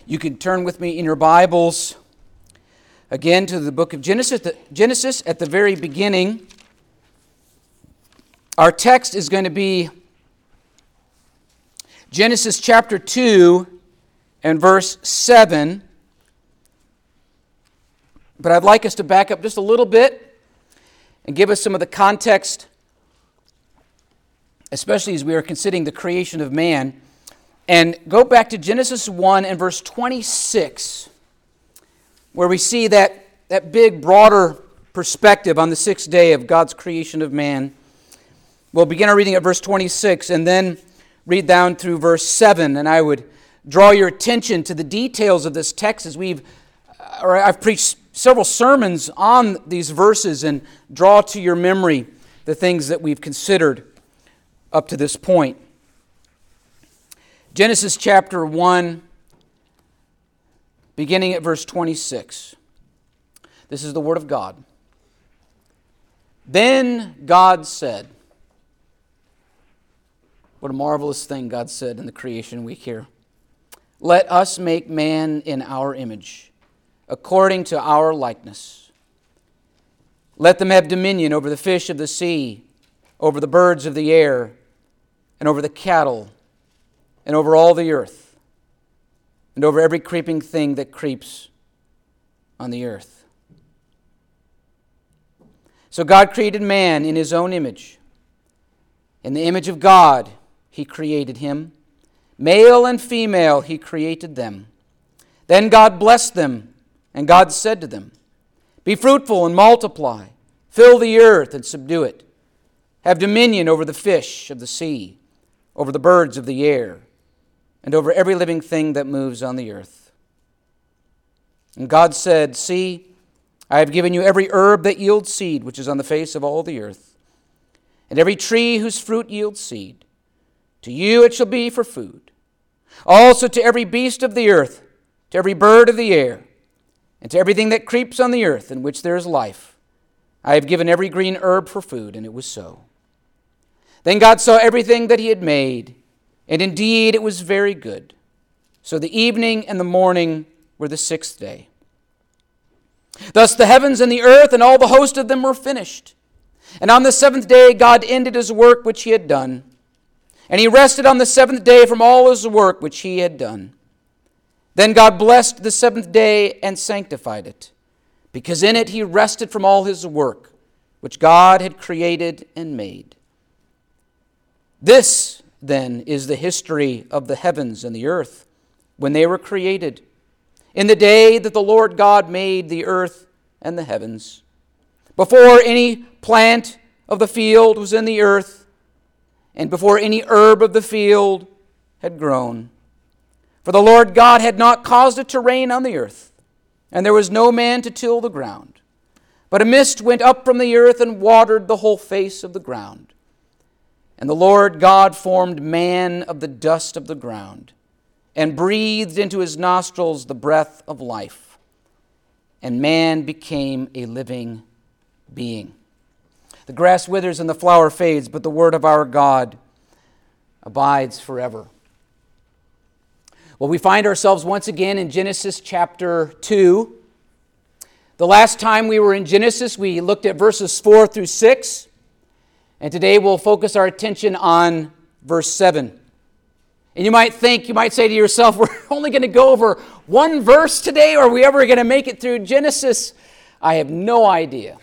You can turn with me in your Bibles again to the book of Genesis at the very beginning. Our text is going to be Genesis chapter 2 and verse 7. But I'd like us to back up just a little bit and give us some of the context, especially as we are considering the creation of man. And go back to Genesis 1 and verse 26, where we see that big, broader perspective on the sixth day of God's creation of man. We'll begin our reading at verse 26 and then read down through verse 7. And I would draw your attention to the details of this text as I've preached several sermons on these verses, and draw to your memory the things that we've considered up to this point. Genesis chapter 1, beginning at verse 26. This is the word of God. Then God said, what a marvelous thing God said in the creation week here. Let us make man in our image, according to our likeness. Let them have dominion over the fish of the sea, over the birds of the air, and over the cattle, and over all the earth, and over every creeping thing that creeps on the earth. So God created man in his own image. In the image of God he created him. Male and female he created them. Then God blessed them, and God said to them, be fruitful and multiply, fill the earth and subdue it. Have dominion over the fish of the sea, over the birds of the air, and over every living thing that moves on the earth. And God said, see, I have given you every herb that yields seed, which is on the face of all the earth, and every tree whose fruit yields seed. To you it shall be for food. Also to every beast of the earth, to every bird of the air, and to everything that creeps on the earth in which there is life, I have given every green herb for food, and it was so. Then God saw everything that he had made, and indeed it was very good. So the evening and the morning were the sixth day. Thus the heavens and the earth and all the host of them were finished. And on the seventh day God ended his work which he had done. And he rested on the seventh day from all his work which he had done. Then God blessed the seventh day and sanctified it, because in it he rested from all his work which God had created and made. This, then, is the history of the heavens and the earth when they were created, in the day that the Lord God made the earth and the heavens, before any plant of the field was in the earth, and before any herb of the field had grown. For the Lord God had not caused it to rain on the earth, and there was no man to till the ground. But a mist went up from the earth and watered the whole face of the ground. And the Lord God formed man of the dust of the ground, and breathed into his nostrils the breath of life. And man became a living being. The grass withers and the flower fades, but the word of our God abides forever. Well, we find ourselves once again in Genesis chapter 2. The last time we were in Genesis, we looked at verses 4 through 6. And today we'll focus our attention on verse 7. And you might say to yourself, we're only going to go over one verse today, or are we ever going to make it through Genesis? I have no idea.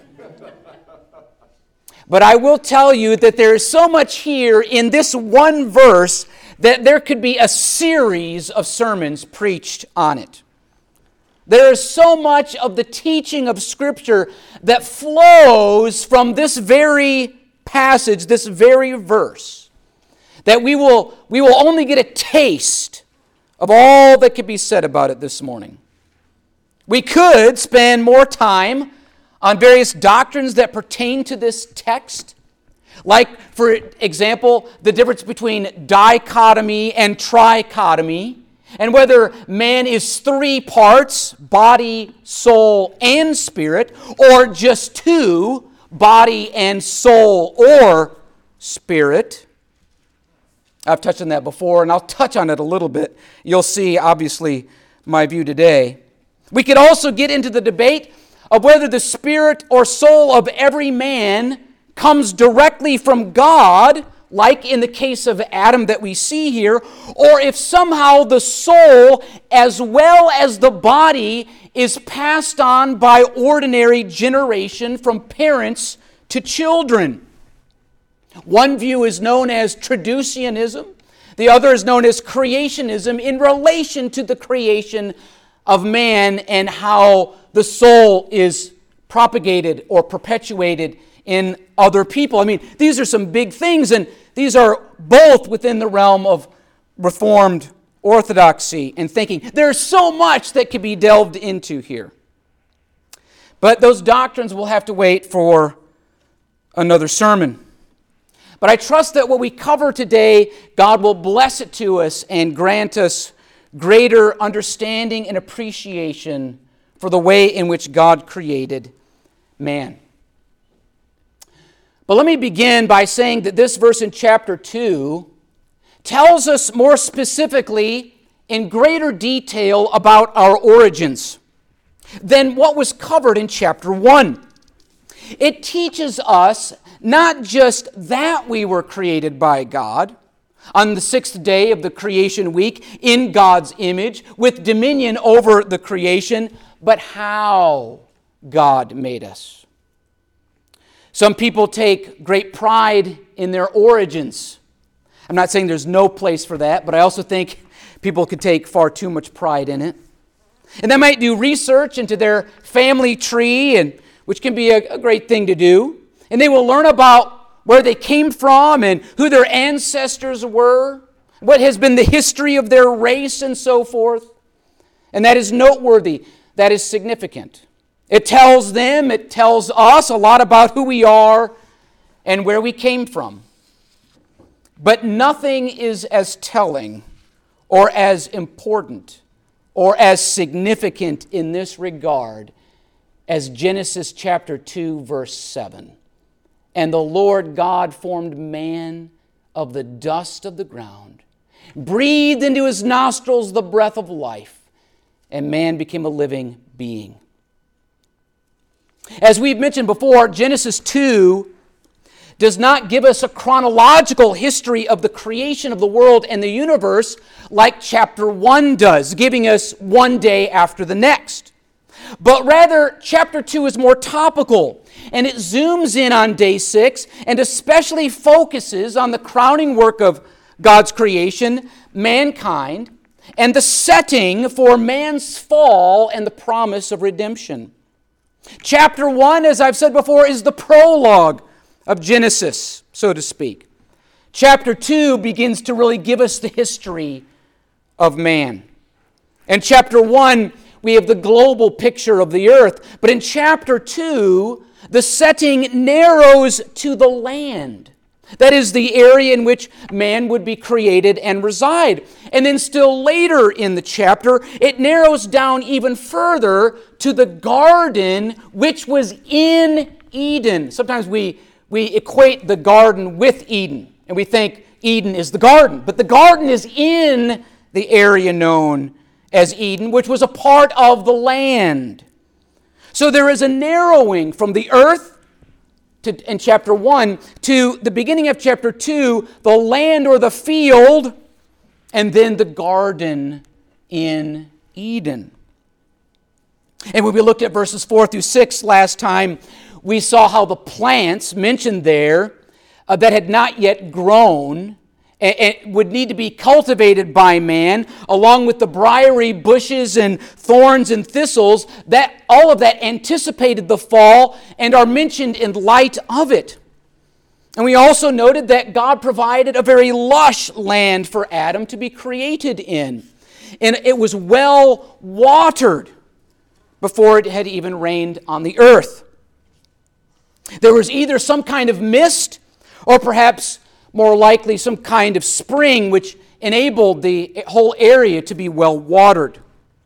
But I will tell you that there is so much here in this one verse that there could be a series of sermons preached on it. There is so much of the teaching of Scripture that flows from this very passage, this very verse, that we will only get a taste of all that could be said about it this morning. We could spend more time on various doctrines that pertain to this text, like, for example, the difference between dichotomy and trichotomy, and whether man is three parts, body, soul, and spirit, or just two, body and soul or spirit. I've touched on that before, and I'll touch on it a little bit. You'll see, obviously, my view today. We could also get into the debate of whether the spirit or soul of every man comes directly from God, like in the case of Adam that we see here, or if somehow the soul as well as the body is passed on by ordinary generation from parents to children. One view is known as traducianism. The other is known as creationism in relation to the creation of man and how the soul is propagated or perpetuated in other people. I mean, these are some big things, and these are both within the realm of Reformed orthodoxy and thinking. There's so much that could be delved into here. But those doctrines will have to wait for another sermon. But I trust that what we cover today, God will bless it to us and grant us greater understanding and appreciation for the way in which God created man. But let me begin by saying that this verse in chapter 2 tells us more specifically in greater detail about our origins than what was covered in chapter 1. It teaches us not just that we were created by God on the sixth day of the creation week in God's image with dominion over the creation, but how God made us. Some people take great pride in their origins. I'm not saying there's no place for that, but I also think people could take far too much pride in it. And they might do research into their family tree, which can be a great thing to do. And they will learn about where they came from and who their ancestors were, what has been the history of their race and so forth. And that is noteworthy. That is significant. It tells them, it tells us a lot about who we are and where we came from. But nothing is as telling or as important or as significant in this regard as Genesis chapter 2, verse 7. And the Lord God formed man of the dust of the ground, breathed into his nostrils the breath of life, and man became a living being. As we've mentioned before, Genesis 2 does not give us a chronological history of the creation of the world and the universe like chapter 1 does, giving us one day after the next. But rather, chapter 2 is more topical, and it zooms in on day 6 and especially focuses on the crowning work of God's creation, mankind, and the setting for man's fall and the promise of redemption. Chapter 1, as I've said before, is the prologue of Genesis, so to speak. Chapter 2 begins to really give us the history of man. In chapter 1, we have the global picture of the earth. But in chapter 2, the setting narrows to the land. That is the area in which man would be created and reside. And then still later in the chapter, it narrows down even further to the garden which was in Eden. Sometimes we equate the garden with Eden, and we think Eden is the garden. But the garden is in the area known as Eden, which was a part of the land. So there is a narrowing from the earth in chapter 1 to the beginning of chapter 2, the land or the field, and then the garden in Eden. And when we looked at verses 4 through 6 last time, we saw how the plants mentioned there that had not yet grown and would need to be cultivated by man, along with the briary bushes and thorns and thistles, that all of that anticipated the fall and are mentioned in light of it. And we also noted that God provided a very lush land for Adam to be created in. And it was well watered before it had even rained on the earth. There was either some kind of mist or perhaps more likely some kind of spring which enabled the whole area to be well watered.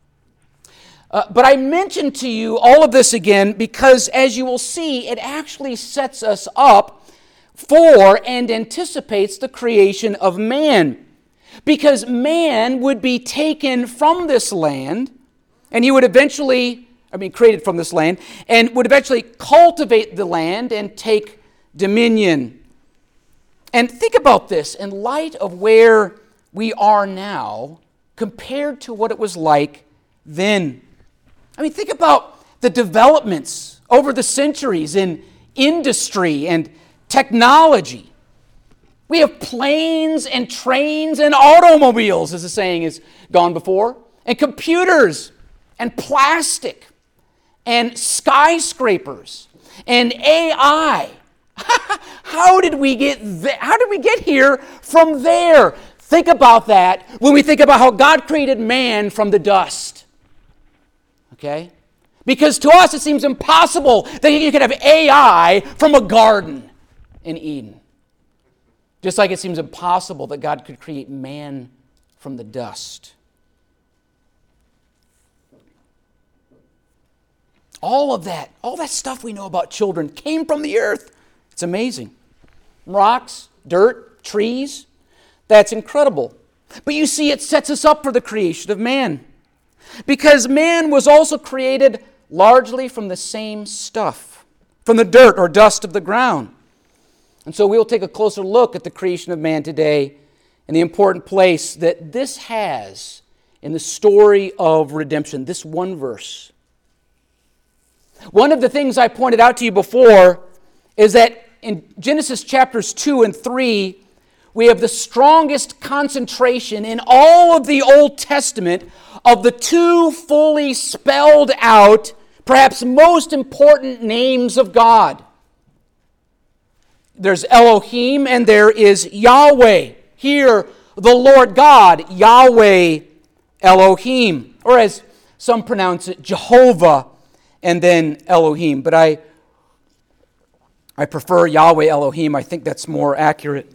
But I mentioned to you all of this again because, as you will see, it actually sets us up for and anticipates the creation of man. Because man would be taken from this land, and he would eventually, created from this land, and would eventually cultivate the land and take dominion. And think about this in light of where we are now compared to what it was like then. Think about the developments over the centuries in industry and technology. We have planes and trains and automobiles, as the saying has gone before, and computers and plastic and skyscrapers and AI. How did we get here from there? Think about that when we think about how God created man from the dust. Okay? Because to us it seems impossible that you could have AI from a garden in Eden. Just like it seems impossible that God could create man from the dust. All that stuff we know about children came from the earth. It's amazing. Rocks, dirt, trees. That's incredible. But you see, it sets us up for the creation of man. Because man was also created largely from the same stuff, from the dirt or dust of the ground. And so we'll take a closer look at the creation of man today and the important place that this has in the story of redemption, this one verse. One of the things I pointed out to you before is that in Genesis chapters 2 and 3, we have the strongest concentration in all of the Old Testament of the two fully spelled out, perhaps most important names of God. There's Elohim and there is Yahweh. Here, the Lord God, Yahweh Elohim. Or as some pronounce it, Jehovah and then Elohim. But I prefer Yahweh Elohim. I think that's more accurate.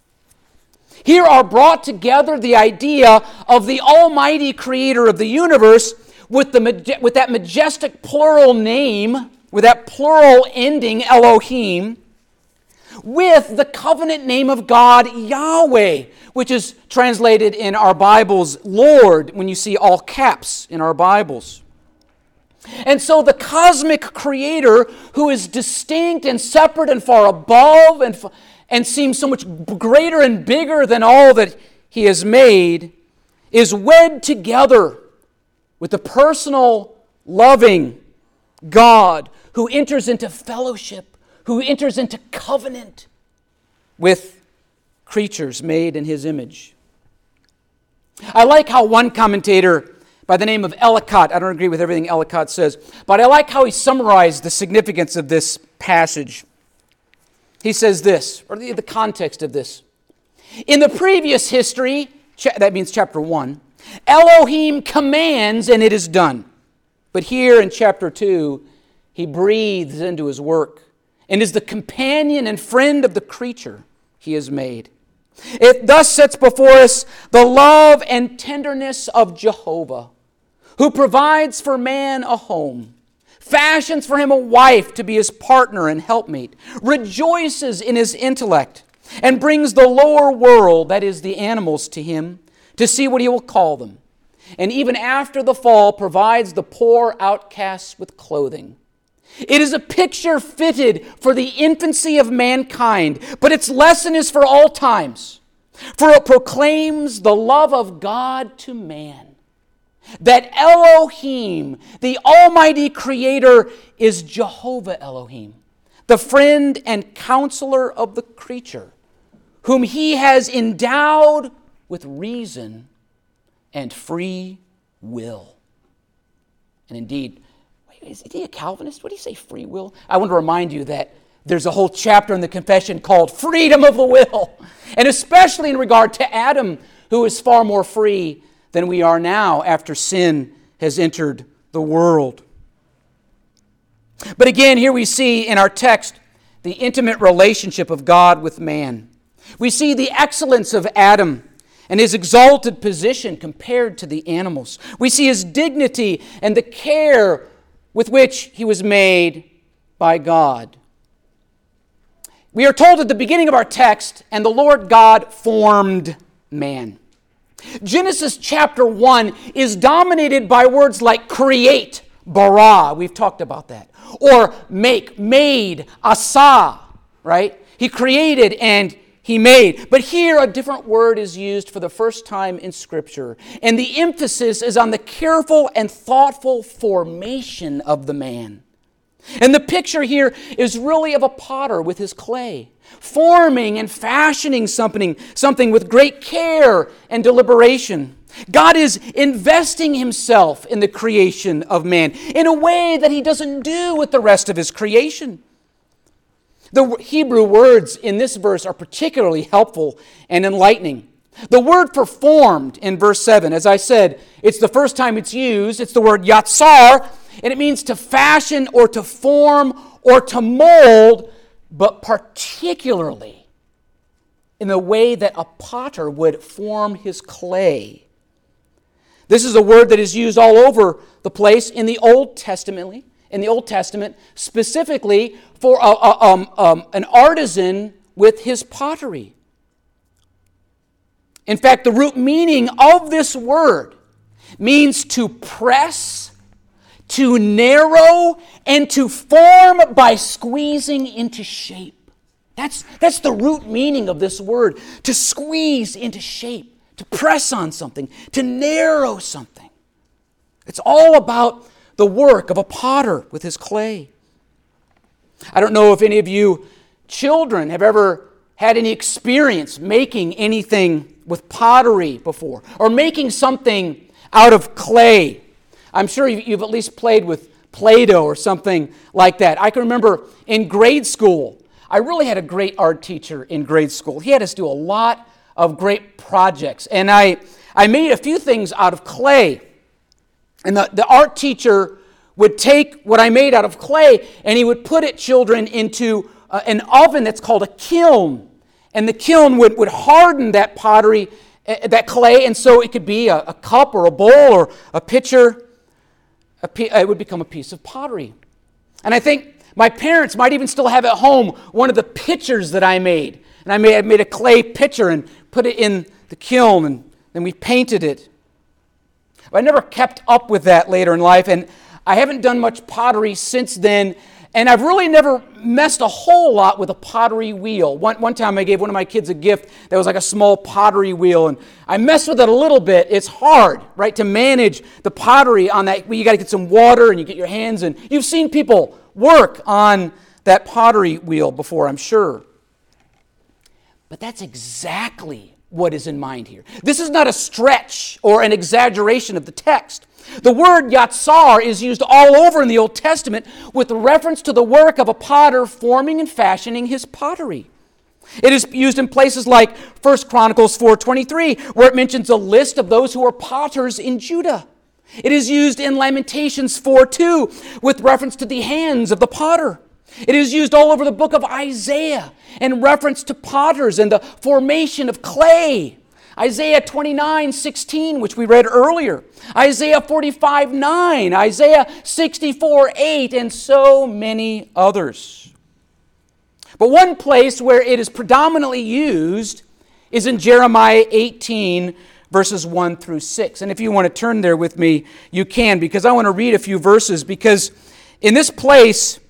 Here are brought together the idea of the almighty creator of the universe with that majestic plural name, with that plural ending, Elohim, with the covenant name of God, Yahweh, which is translated in our Bibles, Lord, when you see all caps in our Bibles. And so the cosmic creator, who is distinct and separate and far above and seems so much greater and bigger than all that he has made, is wed together with the personal, loving God who enters into fellowship, who enters into covenant with creatures made in his image. I like how one commentator by the name of Ellicott, I don't agree with everything Ellicott says, but I like how he summarized the significance of this passage. He says this, or the context of this. In the previous history, that means chapter 1, Elohim commands and it is done. But here in chapter 2, he breathes into his work and is the companion and friend of the creature he has made. It thus sets before us the love and tenderness of Jehovah, who provides for man a home, fashions for him a wife to be his partner and helpmate, rejoices in his intellect, and brings the lower world, that is the animals, to him to see what he will call them. And even after the fall, provides the poor outcasts with clothing. It is a picture fitted for the infancy of mankind, but its lesson is for all times. For it proclaims the love of God to man. That Elohim, the almighty creator, is Jehovah Elohim, the friend and counselor of the creature, whom he has endowed with reason and free will. And indeed, is he a Calvinist? What do you say, free will? I want to remind you that there's a whole chapter in the confession called freedom of the will. And especially in regard to Adam, who is far more free than we are now after sin has entered the world. But again, here we see in our text the intimate relationship of God with man. We see the excellence of Adam and his exalted position compared to the animals. We see his dignity and the care with which he was made by God. We are told at the beginning of our text, and the Lord God formed man. Genesis chapter 1 is dominated by words like create, bara, we've talked about that, or make, made, asa, right? He created and he made. But here a different word is used for the first time in Scripture, and the emphasis is on the careful and thoughtful formation of the man. And the picture here is really of a potter with his clay, forming and fashioning something with great care and deliberation. God is investing himself in the creation of man in a way that he doesn't do with the rest of his creation. The Hebrew words in this verse are particularly helpful and enlightening. The word for formed in verse 7, as I said, it's the first time it's used. It's the word yatsar, and it means to fashion or to form or to mold, but particularly in the way that a potter would form his clay. This is a word that is used all over the place in the Old Testament, specifically for an artisan with his pottery. In fact, the root meaning of this word means to press, to narrow, and to form by squeezing into shape. That's the root meaning of this word, to squeeze into shape, to press on something, to narrow something. It's all about the work of a potter with his clay. I don't know if any of you children have ever had any experience making anything with pottery before, or making something out of clay. I'm sure you've at least played with Play-Doh or something like that. I can remember in grade school, I really had a great art teacher in grade school. He had us do a lot of great projects, and I made a few things out of clay. And the art teacher would take what I made out of clay, and he would put it, children, into an oven that's called a kiln. And the kiln would harden that pottery, that clay, and so it could be a cup or a bowl or a pitcher. It would become a piece of pottery. And I think my parents might even still have at home one of the pitchers that I made. And I made a clay pitcher and put it in the kiln, and then we painted it. But I never kept up with that later in life, and I haven't done much pottery since then. And I've really never messed a whole lot with a pottery wheel. One time I gave one of my kids a gift that was like a small pottery wheel, and I messed with it a little bit. It's hard, right, to manage the pottery on that. You got to get some water, and you get your hands in. You've seen people work on that pottery wheel before, I'm sure. But that's exactly what is in mind here. This is not a stretch or an exaggeration of the text. The word yatsar is used all over in the Old Testament with reference to the work of a potter forming and fashioning his pottery. It is used in places like 1 Chronicles 4:23, where it mentions a list of those who are potters in Judah. It is used in Lamentations 4:2 with reference to the hands of the potter. It is used all over the book of Isaiah in reference to potters and the formation of clay. Isaiah 29:16, which we read earlier. Isaiah 45:9, Isaiah 64:8, and so many others. But one place where it is predominantly used is in Jeremiah 18, verses 1 through 6. And if you want to turn there with me, you can, because I want to read a few verses, because in this place,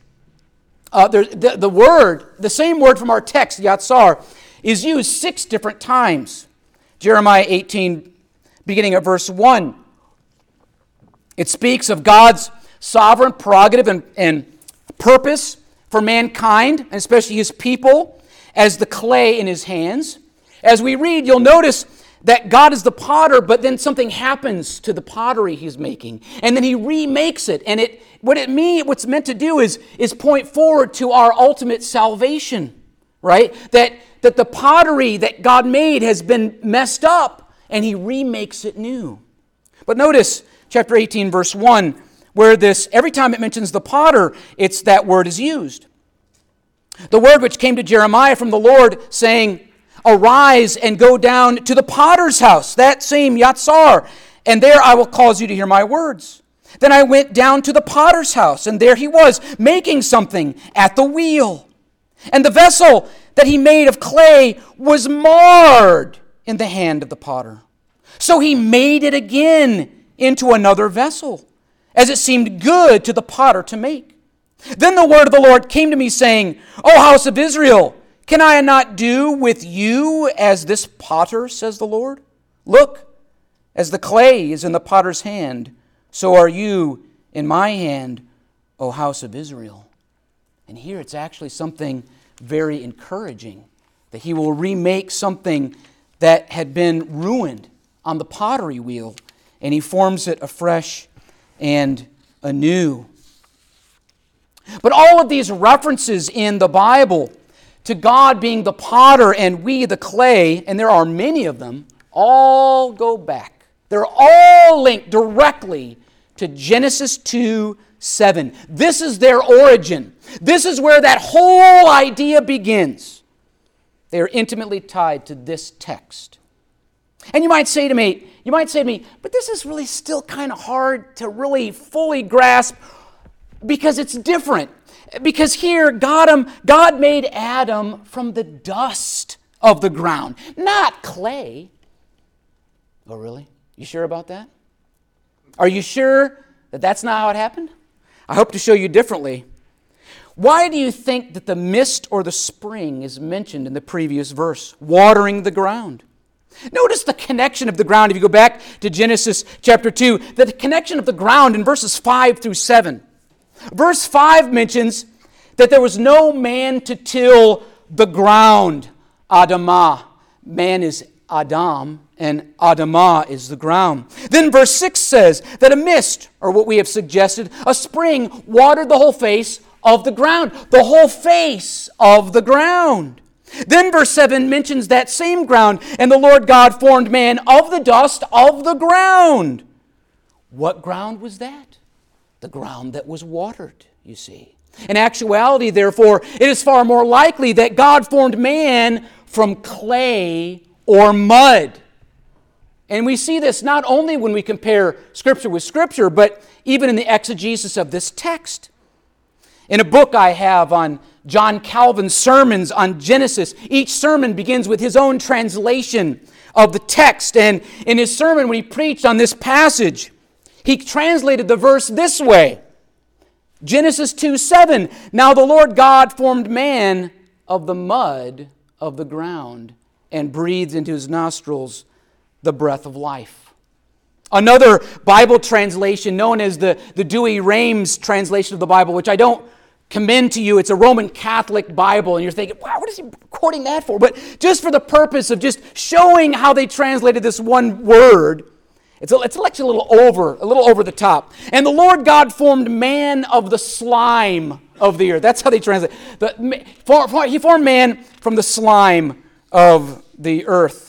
the same word from our text, yatsar, is used 6 different times. Jeremiah 18, beginning at verse 1. It speaks of God's sovereign prerogative and purpose for mankind, and especially his people, as the clay in his hands. As we read, you'll notice that God is the potter, but then something happens to the pottery he's making, and then he remakes it. And what's meant to do is point forward to our ultimate salvation, right? That the pottery that God made has been messed up, and he remakes it new. But notice chapter 18, verse 1, where every time it mentions the potter, it's that word is used. The word which came to Jeremiah from the Lord, saying, "Arise and go down to the potter's house," that same yatsar, "and there I will cause you to hear my words." Then I went down to the potter's house, and there he was, making something at the wheel. And the vessel that he made of clay was marred in the hand of the potter. So he made it again into another vessel, as it seemed good to the potter to make. Then the word of the Lord came to me, saying, O house of Israel, can I not do with you as this potter, says the Lord? Look, as the clay is in the potter's hand, so are you in my hand, O house of Israel. And here it's actually something very encouraging, that he will remake something that had been ruined on the pottery wheel, and he forms it afresh and anew. But all of these references in the Bible to God being the potter and we the clay, and there are many of them, all go back. They're all linked directly to Genesis 2:7. This is their origin. This is where that whole idea begins. They are intimately tied to this text. And you might say to me, but this is really still kind of hard to really fully grasp because it's different. Because here, God made Adam from the dust of the ground, not clay. Oh, really? You sure about that? Are you sure that that's not how it happened? I hope to show you differently. Why do you think that the mist or the spring is mentioned in the previous verse, watering the ground? Notice the connection of the ground. If you go back to Genesis chapter 2, the connection of the ground in verses 5 through 7. Verse 5 mentions that there was no man to till the ground. Adamah. Man is Adam, and Adamah is the ground. Then verse 6 says that a mist, or what we have suggested, a spring, watered the whole face of the ground. The whole face of the ground. Then verse 7 mentions that same ground, and the Lord God formed man of the dust of the ground. What ground was that? The ground that was watered, you see. In actuality, therefore, it is far more likely that God formed man from clay or mud. And we see this not only when we compare Scripture with Scripture, but even in the exegesis of this text. In a book I have on John Calvin's sermons on Genesis, each sermon begins with his own translation of the text. And in his sermon, when he preached on this passage, he translated the verse this way. Genesis 2:7, now the Lord God formed man of the mud of the ground and breathed into his nostrils the breath of life. Another Bible translation known as the Douay-Rheims translation of the Bible, which I don't commend to you. It's a Roman Catholic Bible, and you're thinking, wow, what is he quoting that for? But just for the purpose of just showing how they translated this one word, it's actually a little over the top. And the Lord God formed man of the slime of the earth. That's how they translate. He formed man from the slime of the earth.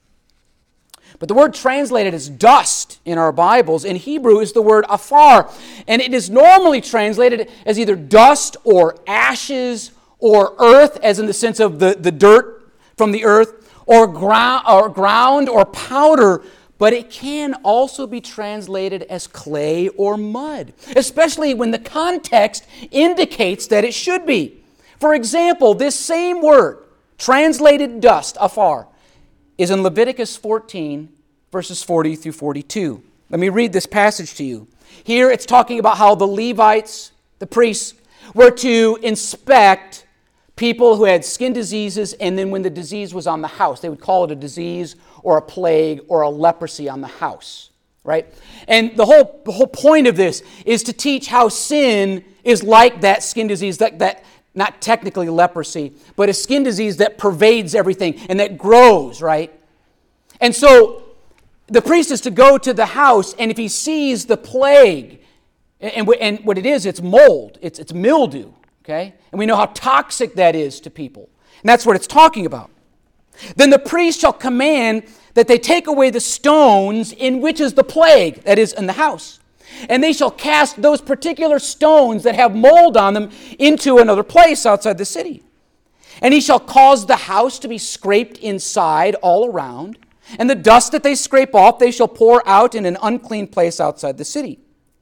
But the word translated as dust in our Bibles in Hebrew is the word afar. And it is normally translated as either dust or ashes or earth, as in the sense of the dirt from the earth, or ground or powder. But it can also be translated as clay or mud, especially when the context indicates that it should be. For example, this same word, translated dust, afar, is in Leviticus 14, verses 40 through 42. Let me read this passage to you. Here it's talking about how the Levites, the priests, were to inspect people who had skin diseases, and then when the disease was on the house, they would call it a disease or a plague or a leprosy on the house, right? And the whole point of this is to teach how sin is like that skin disease, that not technically leprosy, but a skin disease that pervades everything and that grows, right? And so the priest is to go to the house, and if he sees the plague, and what it is, it's mold, it's mildew, okay? And we know how toxic that is to people. And that's what it's talking about. Then the priest shall command that they take away the stones in which is the plague, that is, in the house. And they shall cast those particular stones that have mold on them into another place outside the city. And he shall cause the house to be scraped inside all around, and the dust that they scrape off they shall pour out in an unclean place outside the city.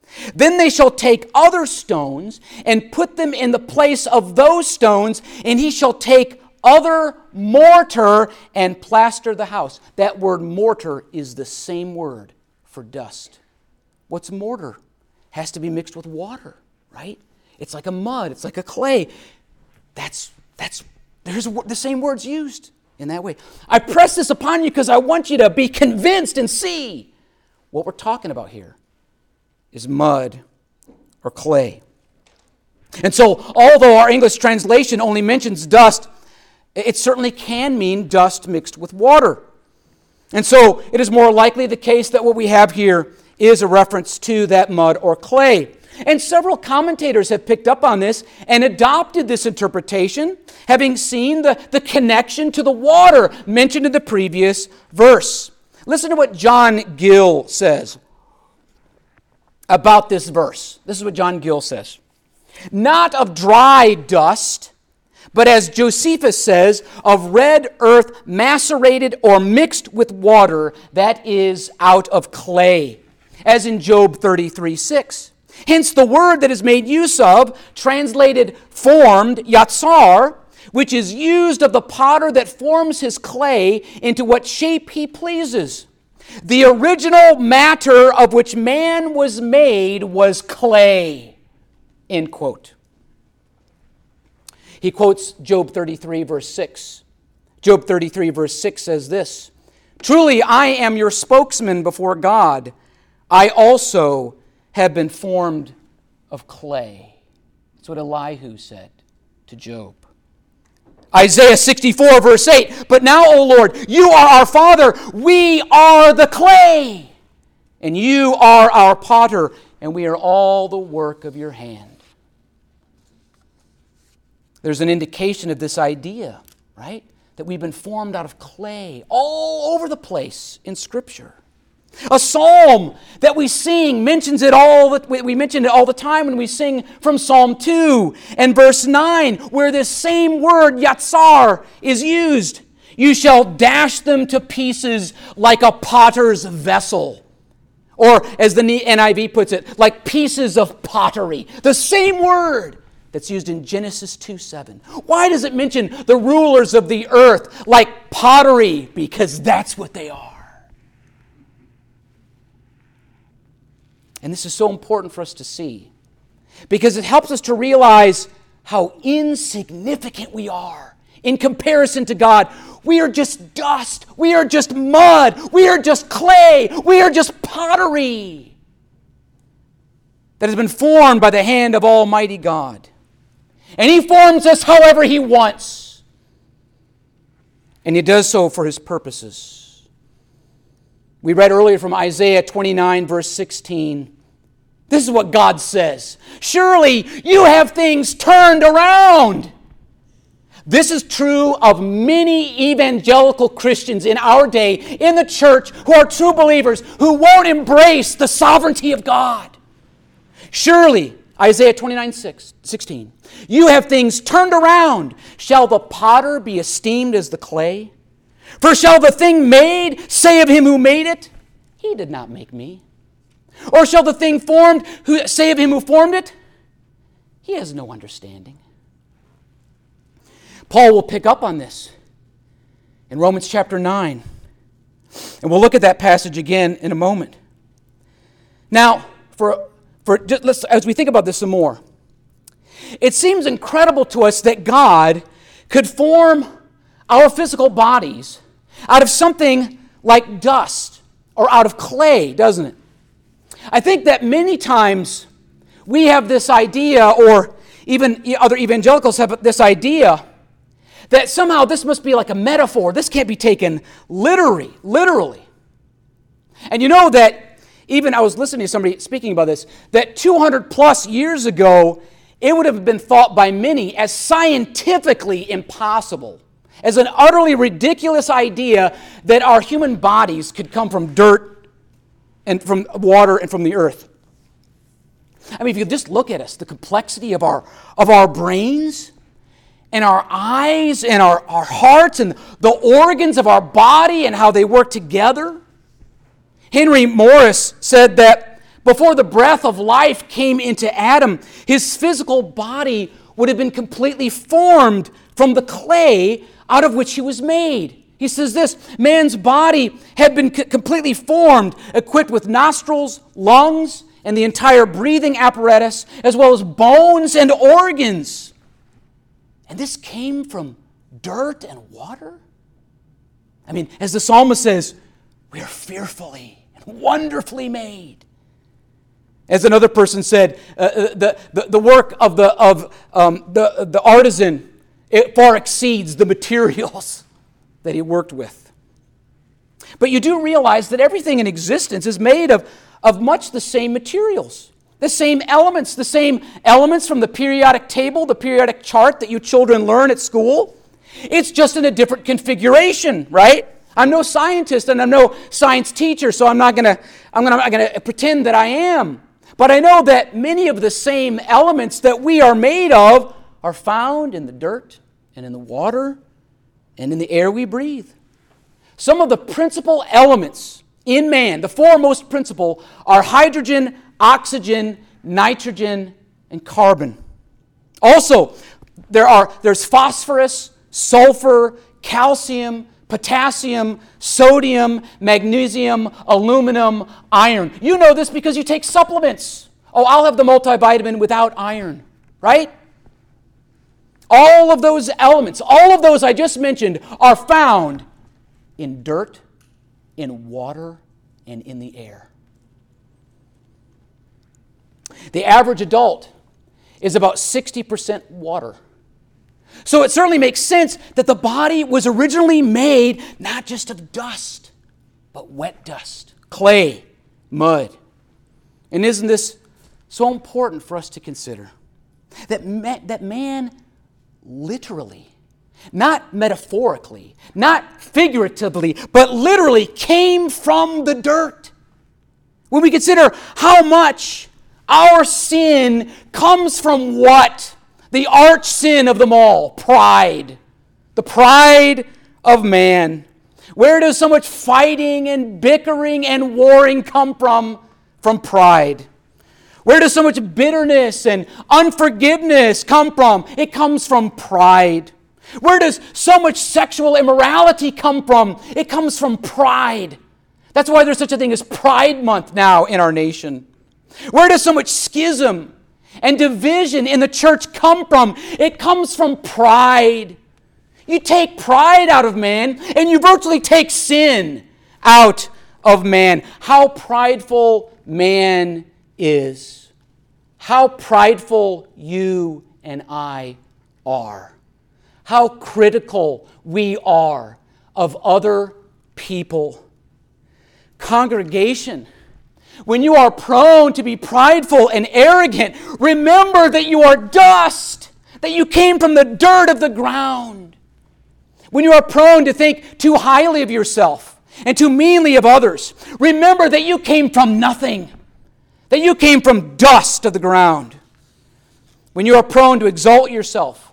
Then they shall take other stones and put them in the place of those stones, and he shall take other mortar and plaster the house. That word mortar is the same word for dust. What's mortar? Has to be mixed with water, right? It's like a mud. It's like a clay. There's the same words used in that way. I press this upon you because I want you to be convinced and see what we're talking about here is mud or clay. And so, although our English translation only mentions dust, it certainly can mean dust mixed with water. And so, it is more likely the case that what we have here is a reference to that mud or clay. And several commentators have picked up on this and adopted this interpretation, having seen the connection to the water mentioned in the previous verse. Listen to what John Gill says about this verse. This is what John Gill says. Not of dry dust, but as Josephus says, of red earth macerated or mixed with water, that is out of clay, as in Job 33:6. Hence the word that is made use of, translated formed, yatsar, which is used of the potter that forms his clay into what shape he pleases. The original matter of which man was made was clay. End quote. He quotes Job 33, verse 6. Job 33, verse 6 says this, "Truly I am your spokesman before God. I also have been formed of clay." That's what Elihu said to Job. Isaiah 64, verse 8, "But now, O Lord, you are our Father. We are the clay, and you are our potter, and we are all the work of your hand." There's an indication of this idea, right? That we've been formed out of clay all over the place in Scripture. A psalm that we sing mentions it all. We mention it all the time when we sing from Psalm 2 and verse 9, where this same word, yatsar, is used. "You shall dash them to pieces like a potter's vessel." Or, as the NIV puts it, like pieces of pottery. The same word that's used in Genesis 2:7. Why does it mention the rulers of the earth like pottery? Because that's what they are. And this is so important for us to see, because it helps us to realize how insignificant we are in comparison to God. We are just dust. We are just mud. We are just clay. We are just pottery that has been formed by the hand of Almighty God. And He forms us however He wants. And He does so for His purposes. We read earlier from Isaiah 29, verse 16. This is what God says. "Surely you have things turned around." This is true of many evangelical Christians in our day, in the church, who are true believers, who won't embrace the sovereignty of God. Surely, Isaiah 29, 16, "You have things turned around. Shall the potter be esteemed as the clay? For shall the thing made say of him who made it, He did not make me? Or shall the thing formed say of him who formed it, He has no understanding?" Paul will pick up on this in Romans chapter 9. And we'll look at that passage again in a moment. Now, as we think about this some more, it seems incredible to us that God could form our physical bodies out of something like dust or out of clay, doesn't it? I think that many times we have this idea, or even other evangelicals have this idea, that somehow this must be like a metaphor. This can't be taken literally. And you know that, even I was listening to somebody speaking about this, that 200 plus years ago, it would have been thought by many as scientifically impossible, as an utterly ridiculous idea that our human bodies could come from dirt and from water and from the earth. I mean, if you just look at us, the complexity of our brains and our eyes and our hearts and the organs of our body and how they work together. Henry Morris said that before the breath of life came into Adam, his physical body would have been completely formed from the clay out of which he was made. He says this, man's body had been completely formed, equipped with nostrils, lungs, and the entire breathing apparatus, as well as bones and organs. And this came from dirt and water? I mean, as the psalmist says, we are fearfully and wonderfully made. As another person said, the work of the artisan, it far exceeds the materials that he worked with. But you do realize that everything in existence is made of much the same materials, the same elements from the periodic table, the periodic chart that you children learn at school. It's just in a different configuration, right? I'm no scientist and I'm no science teacher, so I'm not going to pretend that I am. But I know that many of the same elements that we are made of are found in the dirt and in the water and in the air we breathe. Some of the principal elements in man, the foremost principle, are hydrogen, oxygen, nitrogen, and carbon. Also, there's phosphorus, sulfur, calcium, potassium, sodium, magnesium, aluminum, iron. You know this because you take supplements. Oh, I'll have the multivitamin without iron, right? All of those elements, all of those I just mentioned, are found in dirt, in water, and in the air. The average adult is about 60% water. So it certainly makes sense that the body was originally made not just of dust, but wet dust, clay, mud. And isn't this so important for us to consider? That man literally, not metaphorically, not figuratively, but literally came from the dirt. When we consider how much our sin comes from what? The arch sin of them all, pride. The pride of man. Where does so much fighting and bickering and warring come from? From pride. Where does so much bitterness and unforgiveness come from? It comes from pride. Where does so much sexual immorality come from? It comes from pride. That's why there's such a thing as Pride Month now in our nation. Where does so much schism and division in the church come from? It comes from pride. You take pride out of man, and you virtually take sin out of man. How prideful man is. How prideful you and I are. How critical we are of other people. Congregation, when you are prone to be prideful and arrogant, remember that you are dust, that you came from the dirt of the ground. When you are prone to think too highly of yourself and too meanly of others, remember that you came from nothing, that you came from dust of the ground. When you are prone to exalt yourself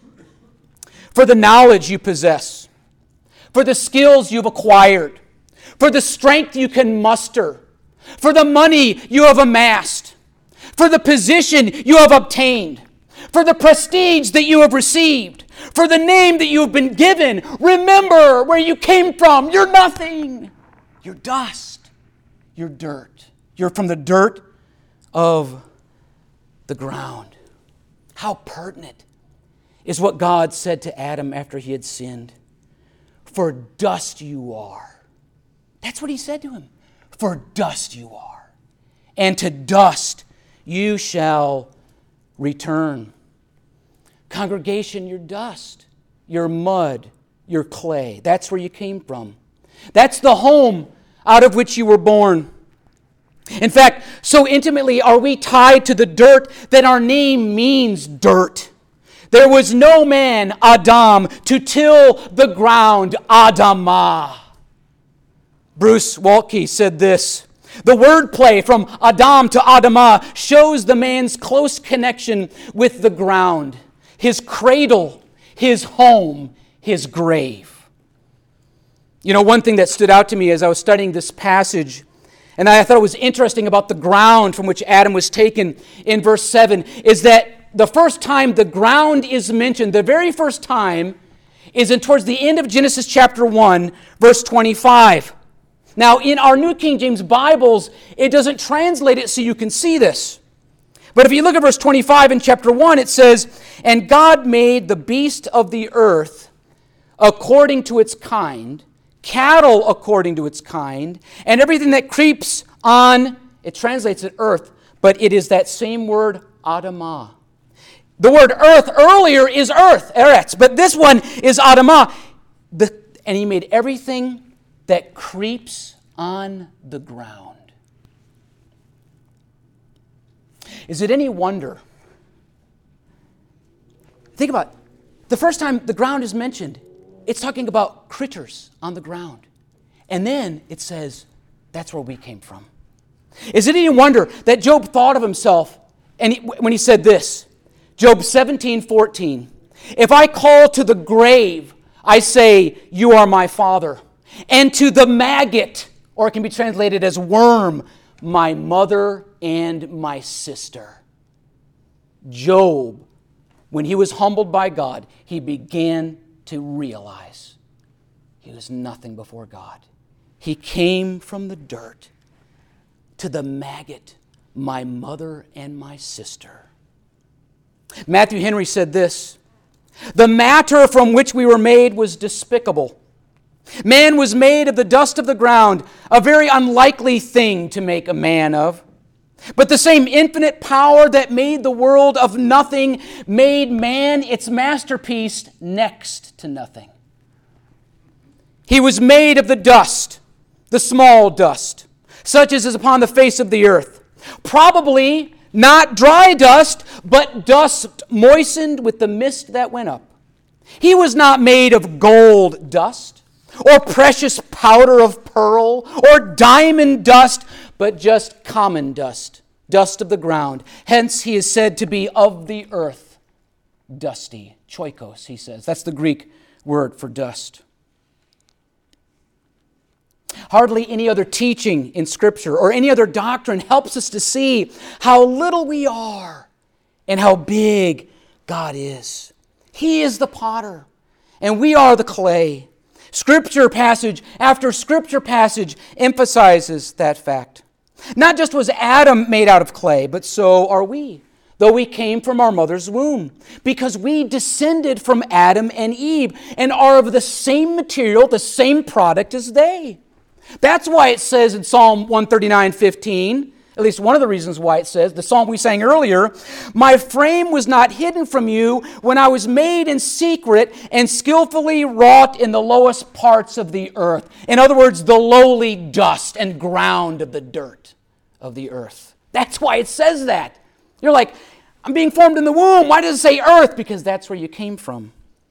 for the knowledge you possess, for the skills you've acquired, for the strength you can muster, for the money you have amassed, for the position you have obtained, for the prestige that you have received, for the name that you have been given, remember where you came from. You're nothing. You're dust. You're dirt. You're from the dirt of the ground. How pertinent is what God said to Adam after he had sinned. For dust you are. That's what he said to him. For dust you are, and to dust you shall return. Congregation, you're dust, you're mud, you're clay. That's where you came from. That's the home out of which you were born. In fact, so intimately are we tied to the dirt that our name means dirt. There was no man, Adam, to till the ground, Adamah. Bruce Waltke said this: the wordplay from Adam to Adamah shows the man's close connection with the ground, his cradle, his home, his grave. You know, one thing that stood out to me as I was studying this passage and I thought it was interesting about the ground from which Adam was taken in verse 7, is that the first time the ground is mentioned, the very first time, is towards the end of Genesis chapter 1, verse 25. Now, in our New King James Bibles, it doesn't translate it so you can see this. But if you look at verse 25 in chapter 1, it says, "And God made the beast of the earth according to its kind, cattle according to its kind, and everything that creeps on," it translates it earth, but it is that same word, Adamah. The word earth earlier is earth, eretz, but this one is Adamah. And he made everything that creeps on the ground. Is it any wonder? Think about it. The first time the ground is mentioned, it's talking about critters on the ground. And then it says, that's where we came from. Is it any wonder that Job thought of himself when he said this? Job 17:14. "If I call to the grave, I say, you are my father. And to the maggot," or it can be translated as worm, "my mother and my sister." Job, when he was humbled by God, he began to realize he was nothing before God. He came from the dirt. To the maggot, "my mother and my sister." Matthew Henry said this, "The matter from which we were made was despicable. Man was made of the dust of the ground, a very unlikely thing to make a man of. But the same infinite power that made the world of nothing made man its masterpiece next to nothing. He was made of the dust, the small dust, such as is upon the face of the earth. Probably not dry dust, but dust moistened with the mist that went up. He was not made of gold dust, or precious powder of pearl, or diamond dust, but just common dust, dust of the ground. Hence he is said to be of the earth, dusty." Choikos, he says. That's the Greek word for dust. Hardly any other teaching in Scripture or any other doctrine helps us to see how little we are and how big God is. He is the potter, and we are the clay. Scripture passage after Scripture passage emphasizes that fact. Not just was Adam made out of clay, but so are we, though we came from our mother's womb, because we descended from Adam and Eve and are of the same material, the same product as they. That's why it says in Psalm 139:15, at least one of the reasons why it says, the psalm we sang earlier, "My frame was not hidden from you when I was made in secret and skillfully wrought in the lowest parts of the earth." In other words, the lowly dust and ground of the dirt of the earth. That's why it says that. You're like, I'm being formed in the womb. Why does it say earth? Because that's where you came from.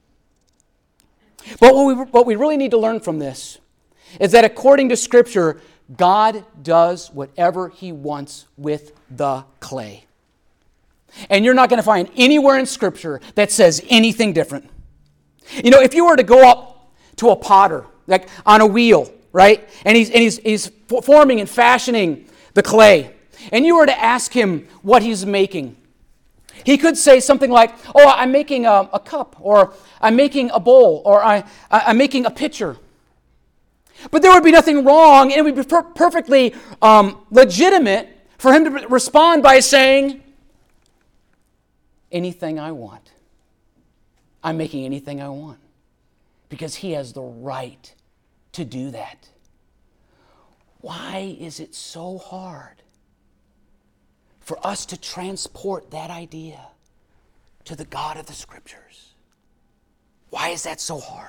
But what we really need to learn from this is that according to Scripture, God does whatever He wants with the clay. And you're not going to find anywhere in Scripture that says anything different. You know, if you were to go up to a potter, like on a wheel, right? And he's forming and fashioning the clay. And you were to ask him what he's making. He could say something like, "Oh, I'm making a cup," or "I'm making a bowl," or I'm making a pitcher. But there would be nothing wrong, and it would be perfectly legitimate for him to respond by saying, "Anything I want. I'm making anything I want." Because he has the right to do that. Why is it so hard for us to transport that idea to the God of the Scriptures? Why is that so hard?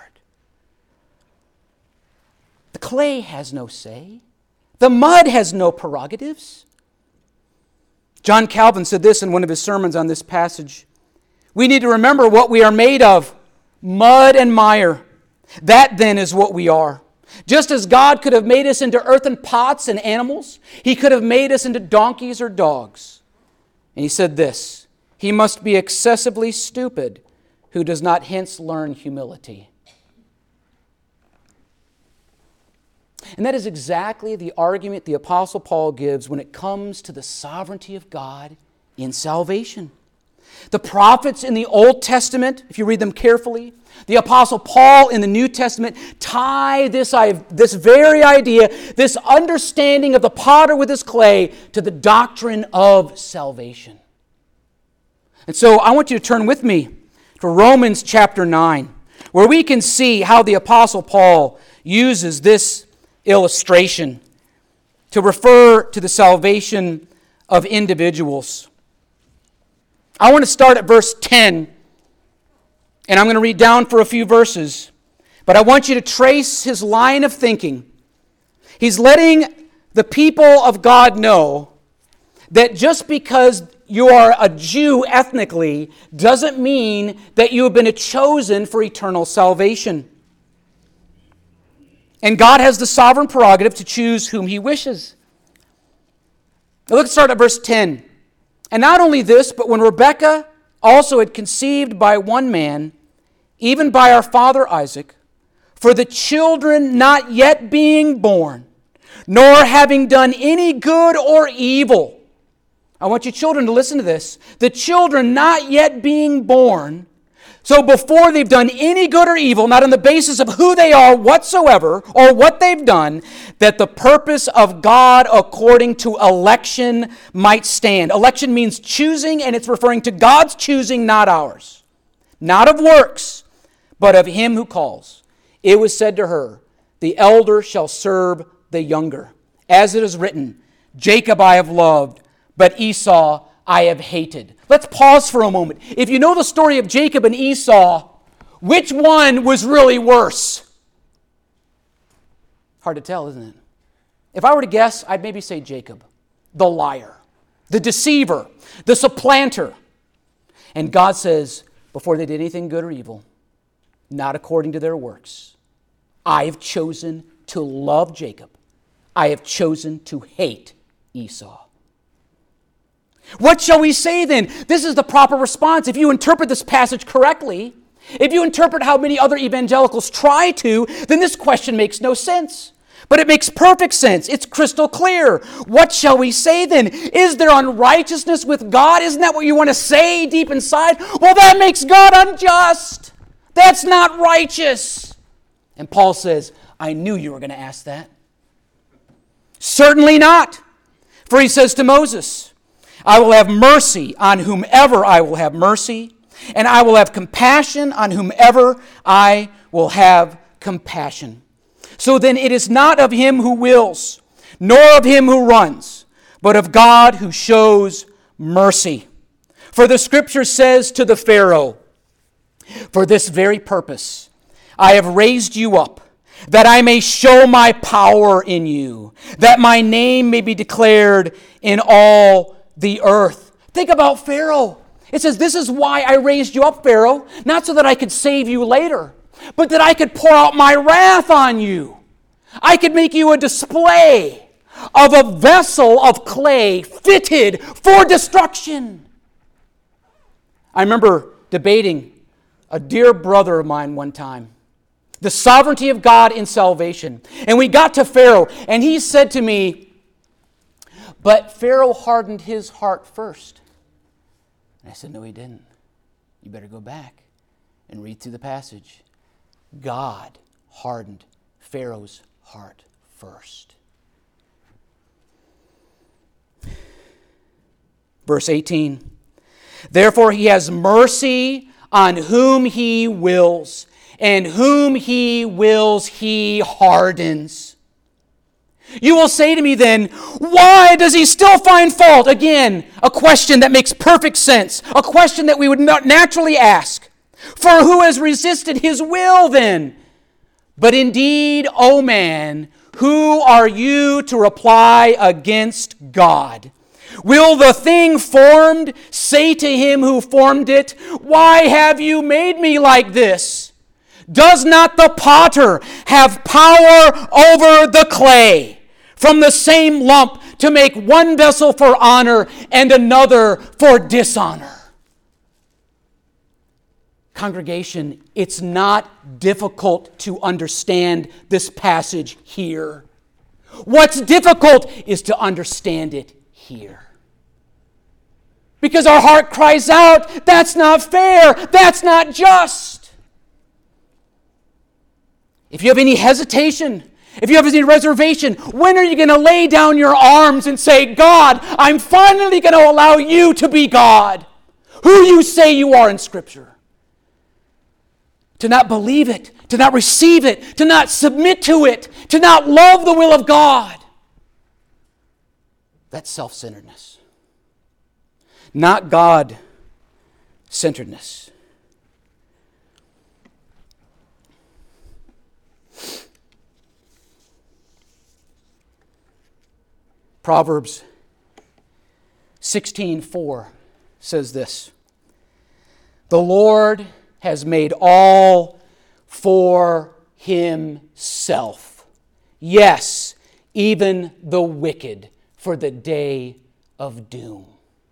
The clay has no say. The mud has no prerogatives. John Calvin said this in one of his sermons on this passage. "We need to remember what we are made of, mud and mire. That then is what we are. Just as God could have made us into earthen pots and animals, He could have made us into donkeys or dogs." And he said this, "He must be excessively stupid who does not hence learn humility." And that is exactly the argument the Apostle Paul gives when it comes to the sovereignty of God in salvation. The prophets in the Old Testament, if you read them carefully, the Apostle Paul in the New Testament tie this very idea, this understanding of the potter with his clay, to the doctrine of salvation. And so I want you to turn with me to Romans chapter 9, where we can see how the Apostle Paul uses this illustration to refer to the salvation of individuals. I want to start at verse 10, and I'm going to read down for a few verses, but I want you to trace his line of thinking. He's letting the people of God know that just because you are a Jew ethnically doesn't mean that you have been chosen for eternal salvation. And God has the sovereign prerogative to choose whom He wishes. Now let's start at verse 10. And not only this, but when Rebekah also had conceived by one man, even by our father Isaac, for the children not yet being born, nor having done any good or evil. I want you children to listen to this. The children not yet being born, so before they've done any good or evil, not on the basis of who they are whatsoever or what they've done, that the purpose of God according to election might stand. Election means choosing, and it's referring to God's choosing, not ours. Not of works, but of Him who calls. It was said to her, the elder shall serve the younger. As it is written, Jacob I have loved, but Esau I have hated. Let's pause for a moment. If you know the story of Jacob and Esau, which one was really worse? Hard to tell, isn't it? If I were to guess, I'd maybe say Jacob, the liar, the deceiver, the supplanter. And God says, before they did anything good or evil, not according to their works, I have chosen to love Jacob. I have chosen to hate Esau. What shall we say then? This is the proper response. If you interpret this passage correctly, if you interpret how many other evangelicals try to, then this question makes no sense. But it makes perfect sense. It's crystal clear. What shall we say then? Is there unrighteousness with God? Isn't that what you want to say deep inside? Well, that makes God unjust. That's not righteous. And Paul says, I knew you were going to ask that. Certainly not. For he says to Moses, I will have mercy on whomever I will have mercy, and I will have compassion on whomever I will have compassion. So then it is not of him who wills, nor of him who runs, but of God who shows mercy. For the Scripture says to the Pharaoh, for this very purpose I have raised you up, that I may show my power in you, that my name may be declared in all the earth. Think about Pharaoh. It says, this is why I raised you up, Pharaoh, not so that I could save you later, but that I could pour out my wrath on you. I could make you a display of a vessel of clay fitted for destruction. I remember debating a dear brother of mine one time, the sovereignty of God in salvation. And we got to Pharaoh, and he said to me, but Pharaoh hardened his heart first. And I said, no, he didn't. You better go back and read through the passage. God hardened Pharaoh's heart first. Verse 18. Therefore he has mercy on whom he wills, and whom he wills he hardens. You will say to me then, why does he still find fault? Again, a question that makes perfect sense. A question that we would not naturally ask. For who has resisted his will then? But indeed, O man, who are you to reply against God? Will the thing formed say to him who formed it, why have you made me like this? Does not the potter have power over the clay from the same lump to make one vessel for honor and another for dishonor? Congregation, it's not difficult to understand this passage here. What's difficult is to understand it here. Because our heart cries out, that's not fair, that's not just. If you have any hesitation, if you have any reservation, when are you going to lay down your arms and say, God, I'm finally going to allow you to be God, who you say you are in Scripture? To not believe it, to not receive it, to not submit to it, to not love the will of God. That's self-centeredness. Not God-centeredness. Proverbs 16:4 says this, the Lord has made all for himself. Yes, even the wicked for the day of doom.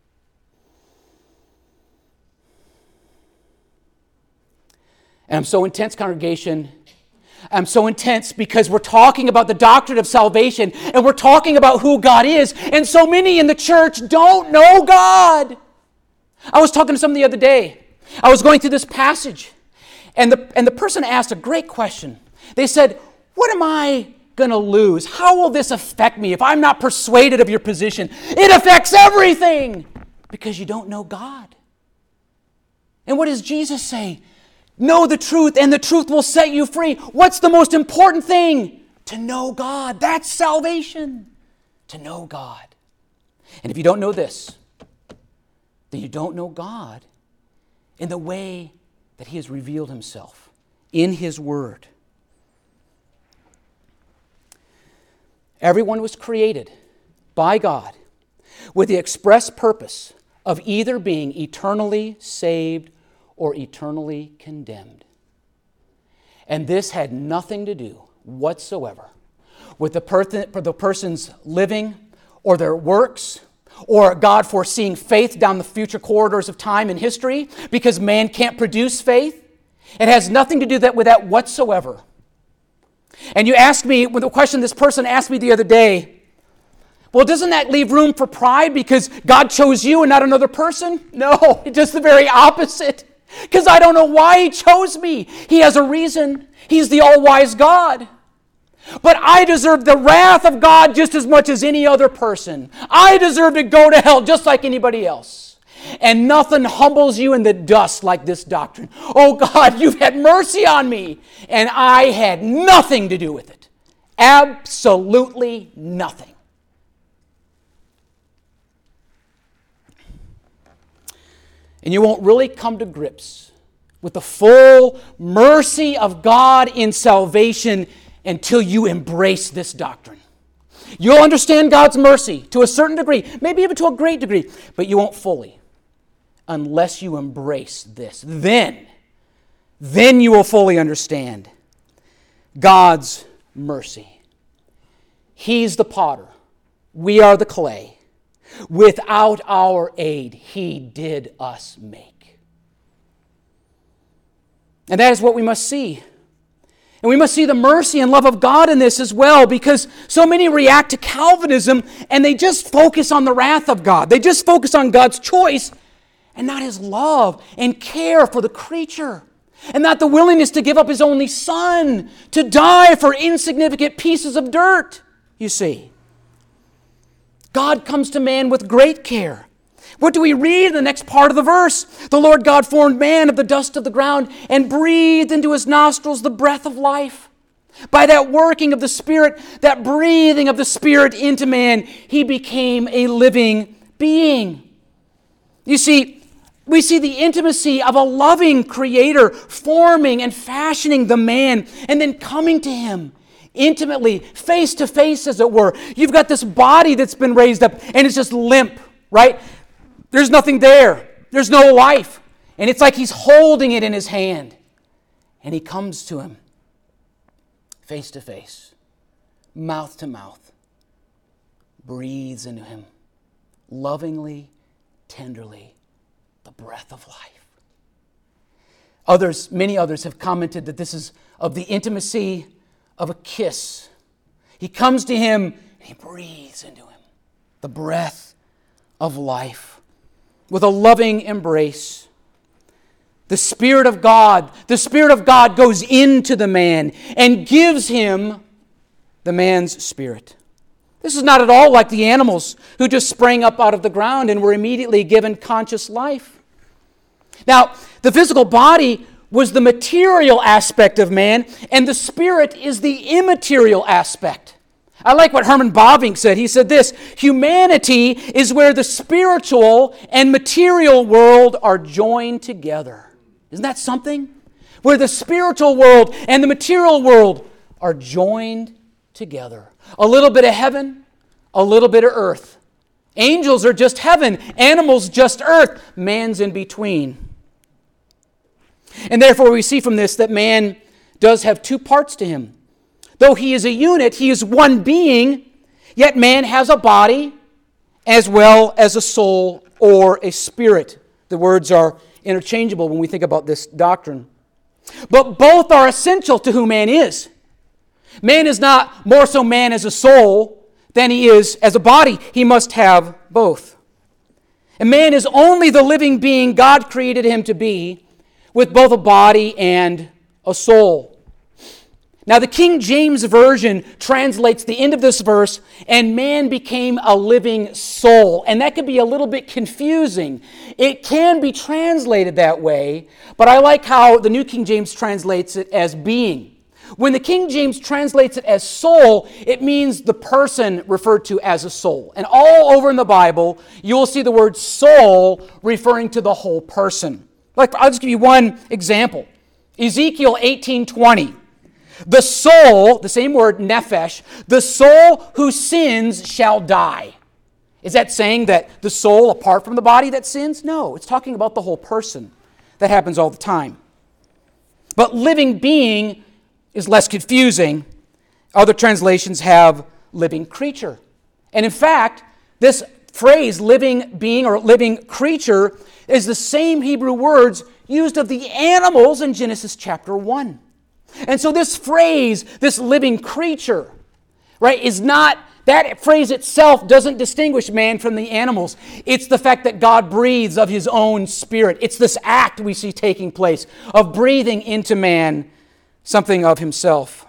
And I'm so intense, congregation. I'm so intense because we're talking about the doctrine of salvation and we're talking about who God is. And so many in the church don't know God. I was talking to someone the other day. I was going through this passage and the person asked a great question. They said, what am I going to lose? How will this affect me if I'm not persuaded of your position? It affects everything because you don't know God. And what does Jesus say? Know the truth, and the truth will set you free. What's the most important thing? To know God. That's salvation. To know God. And if you don't know this, then you don't know God in the way that He has revealed Himself in His Word. Everyone was created by God with the express purpose of either being eternally saved or eternally condemned. And this had nothing to do whatsoever with the person's living or their works or God foreseeing faith down the future corridors of time and history because man can't produce faith. It has nothing to do with that whatsoever. And you ask me, with the question this person asked me the other day, well, doesn't that leave room for pride because God chose you and not another person? No, it's just the very opposite. Because I don't know why He chose me. He has a reason. He's the all-wise God. But I deserve the wrath of God just as much as any other person. I deserve to go to hell just like anybody else. And nothing humbles you in the dust like this doctrine. Oh God, you've had mercy on me. And I had nothing to do with it. Absolutely nothing. And you won't really come to grips with the full mercy of God in salvation until you embrace this doctrine. You'll understand God's mercy to a certain degree, maybe even to a great degree, but you won't fully unless you embrace this. Then you will fully understand God's mercy. He's the potter. We are the clay. Without our aid, He did us make. And that is what we must see. And we must see the mercy and love of God in this as well, because so many react to Calvinism and they just focus on the wrath of God. They just focus on God's choice and not His love and care for the creature, and not the willingness to give up His only Son to die for insignificant pieces of dirt, you see. God comes to man with great care. What do we read in the next part of the verse? The Lord God formed man of the dust of the ground and breathed into his nostrils the breath of life. By that working of the Spirit, that breathing of the Spirit into man, he became a living being. You see, we see the intimacy of a loving Creator forming and fashioning the man and then coming to him intimately, face to face, as it were. You've got this body that's been raised up, and it's just limp, right? There's nothing there. There's no life. And it's like He's holding it in His hand. And He comes to him face to face, mouth to mouth, breathes into him, lovingly, tenderly, the breath of life. Many others have commented that this is of the intimacy of a kiss. He comes to him and he breathes into him the breath of life with a loving embrace. The Spirit of God goes into the man and gives him the man's spirit. This is not at all like the animals who just sprang up out of the ground and were immediately given conscious life. Now, the physical body was the material aspect of man, and the spirit is the immaterial aspect. I like what Herman Bavinck said. He said this: humanity is where the spiritual and material world are joined together. Isn't that something? Where the spiritual world and the material world are joined together. A little bit of heaven, a little bit of earth. Angels are just heaven, animals just earth, man's in between. And therefore we see from this that man does have two parts to him. Though he is a unit, he is one being, yet man has a body as well as a soul or a spirit. The words are interchangeable when we think about this doctrine. But both are essential to who man is. Man is not more so man as a soul than he is as a body. He must have both. And man is only the living being God created him to be, with both a body and a soul. Now, the King James Version translates the end of this verse, and man became a living soul. And that could be a little bit confusing. It can be translated that way, but I like how the New King James translates it as being. When the King James translates it as soul, it means the person referred to as a soul. And all over in the Bible, you will see the word soul referring to the whole person. I'll just give you one example. Ezekiel 18:20. The soul, the same word, nephesh, the soul who sins shall die. Is that saying that the soul apart from the body that sins? No, it's talking about the whole person. That happens all the time. But living being is less confusing. Other translations have living creature. And in fact, this phrase, living being or living creature, is the same Hebrew words used of the animals in Genesis chapter 1. And so this phrase, this living creature, right, is not, that phrase itself doesn't distinguish man from the animals. It's the fact that God breathes of his own spirit. It's this act we see taking place of breathing into man something of himself.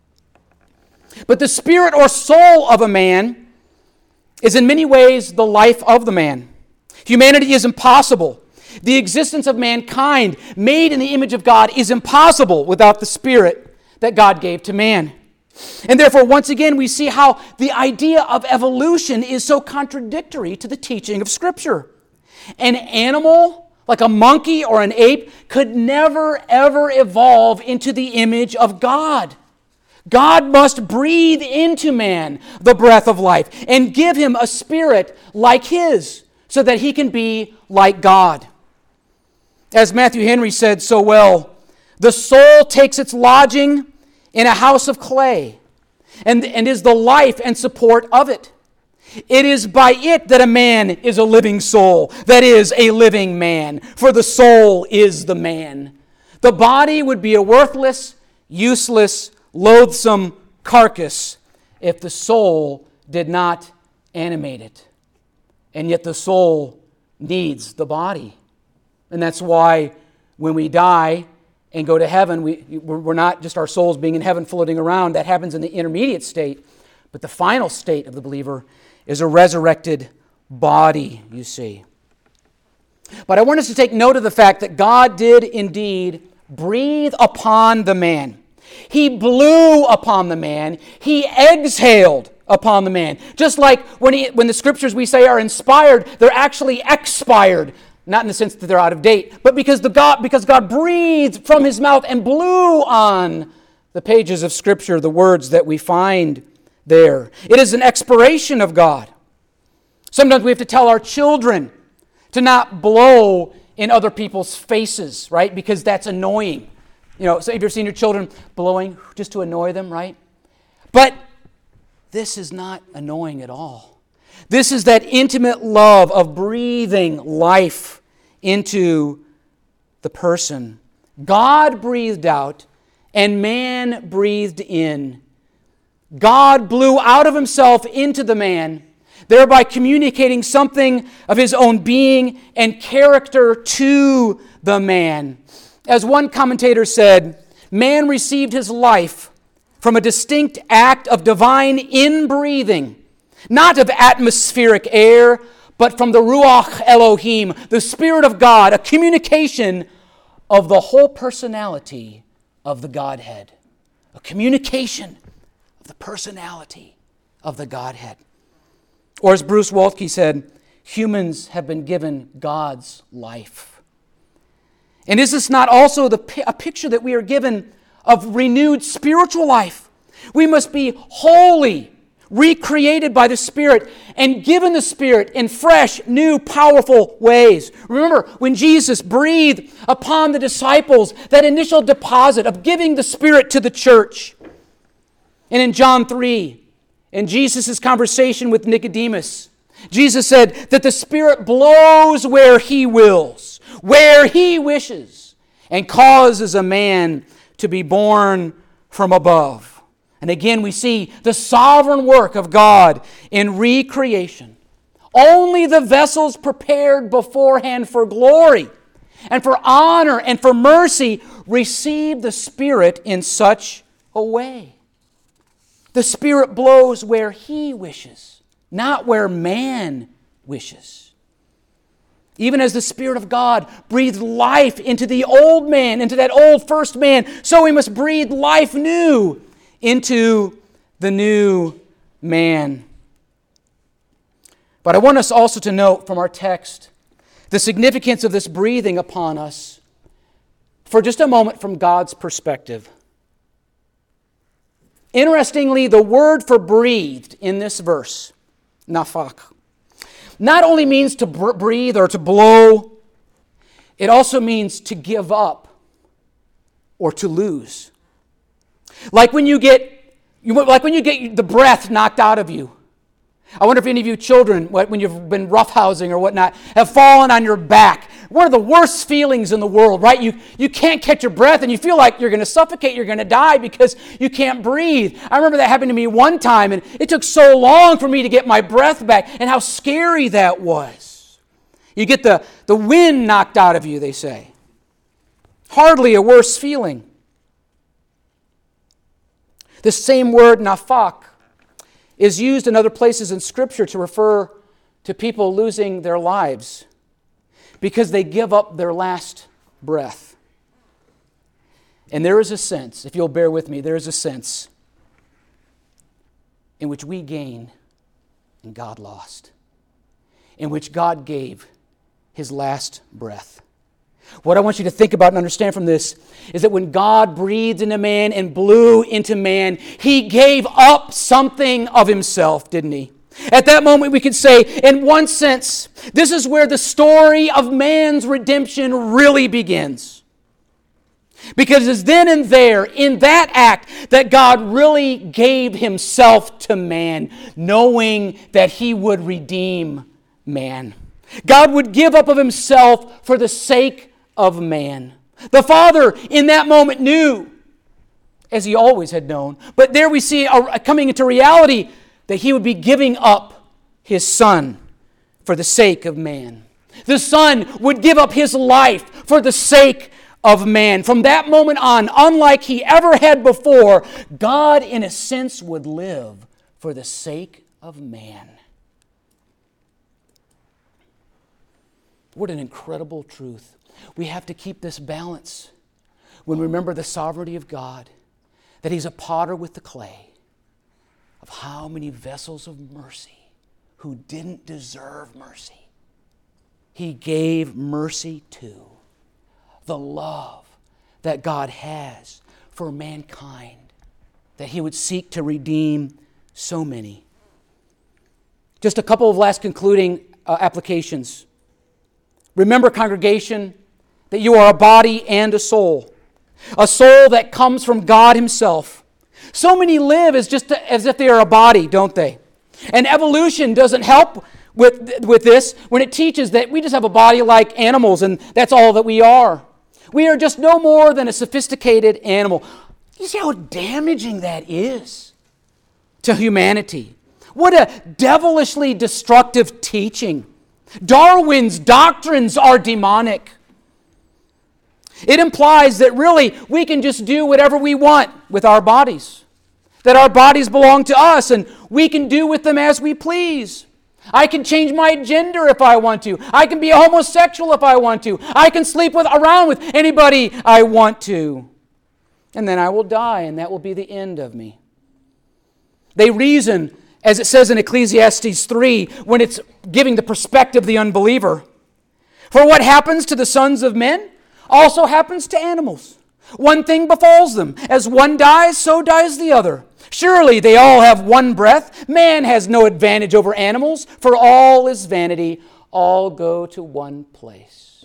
But the spirit or soul of a man is in many ways the life of the man. Humanity is impossible. The existence of mankind made in the image of God is impossible without the spirit that God gave to man. And therefore, once again, we see how the idea of evolution is so contradictory to the teaching of Scripture. An animal, like a monkey or an ape, could never, ever evolve into the image of God. God must breathe into man the breath of life and give him a spirit like his so that he can be like God. As Matthew Henry said so well, the soul takes its lodging in a house of clay and is the life and support of it. It is by it that a man is a living soul, that is, a living man, for the soul is the man. The body would be a worthless, useless, loathsome carcass if the soul did not animate it. And yet the soul needs the body. And that's why when we die and go to heaven, we're not just our souls being in heaven floating around. That happens in the intermediate state. But the final state of the believer is a resurrected body, you see. But I want us to take note of the fact that God did indeed breathe upon the man. He blew upon the man. He exhaled upon the man. Just like when the scriptures we say are inspired, they're actually expired. Not in the sense that they're out of date, but because God breathed from his mouth and blew on the pages of Scripture the words that we find there. It is an expiration of God. Sometimes we have to tell our children to not blow in other people's faces, right? Because that's annoying. So have you ever seen your children blowing just to annoy them, right? But this is not annoying at all. This is that intimate love of breathing life into the person. God breathed out and man breathed in God blew out of himself into the man, thereby communicating something of his own being and character to the man. As one commentator said, man received his life from a distinct act of divine inbreathing, not of atmospheric air, but from the Ruach Elohim, the Spirit of God, a communication of the whole personality of the Godhead. A communication of the personality of the Godhead. Or as Bruce Waltke said, humans have been given God's life. And is this not also a picture that we are given of renewed spiritual life? We must be wholly recreated by the Spirit and given the Spirit in fresh, new, powerful ways. Remember, when Jesus breathed upon the disciples, that initial deposit of giving the Spirit to the church. And in John 3, in Jesus' conversation with Nicodemus, Jesus said that the Spirit blows where He wills, where He wishes, and causes a man to be born from above. And again, we see the sovereign work of God in recreation. Only the vessels prepared beforehand for glory and for honor and for mercy receive the Spirit in such a way. The Spirit blows where He wishes, not where man wishes. Even as the Spirit of God breathed life into the old man, into that old first man, so He must breathe life new into the new man. But I want us also to note from our text the significance of this breathing upon us for just a moment from God's perspective. Interestingly, the word for breathed in this verse, nafak, not only means to breathe or to blow, it also means to give up or to lose. Like when you get the breath knocked out of you. I wonder if any of you children, when you've been roughhousing or whatnot, have fallen on your back. One of the worst feelings in the world, right? You can't catch your breath and you feel like you're going to suffocate, you're going to die because you can't breathe. I remember that happened to me one time, and it took so long for me to get my breath back, and how scary that was. You get the wind knocked out of you, they say. Hardly a worse feeling. The same word, nafak, is used in other places in Scripture to refer to people losing their lives because they give up their last breath. And there is a sense, if you'll bear with me, there is a sense in which we gain and God lost, in which God gave His last breath. What I want you to think about and understand from this is that when God breathed into man and blew into man, He gave up something of Himself, didn't He? At that moment, we could say, in one sense, this is where the story of man's redemption really begins. Because it's then and there, in that act, that God really gave Himself to man, knowing that He would redeem man. God would give up of Himself for the sake of man. The Father in that moment knew, as He always had known, but there we see coming into reality that He would be giving up His Son for the sake of man. The Son would give up His life for the sake of man. From that moment on, unlike He ever had before, God in a sense would live for the sake of man. What an incredible truth. We have to keep this balance when we remember the sovereignty of God, that He's a potter with the clay, of how many vessels of mercy who didn't deserve mercy He gave mercy to. The love that God has for mankind, that He would seek to redeem so many. Just a couple of last concluding applications. Remember, congregation, that you are a body and a soul that comes from God Himself. So many live as if they are a body, don't they? And evolution doesn't help with this when it teaches that we just have a body like animals and that's all that we are. We are just no more than a sophisticated animal. You see how damaging that is? to humanity. What a devilishly destructive teaching. Darwin's doctrines are demonic. It implies that really we can just do whatever we want with our bodies. That our bodies belong to us and we can do with them as we please. I can change my gender if I want to. I can be a homosexual if I want to. I can sleep around with anybody I want to. And then I will die, and that will be the end of me. They reason, as it says in Ecclesiastes 3, when it's giving the perspective of the unbeliever. For what happens to the sons of men also happens to animals. One thing befalls them. As one dies, so dies the other. Surely they all have one breath. Man has no advantage over animals, for all is vanity. All go to one place.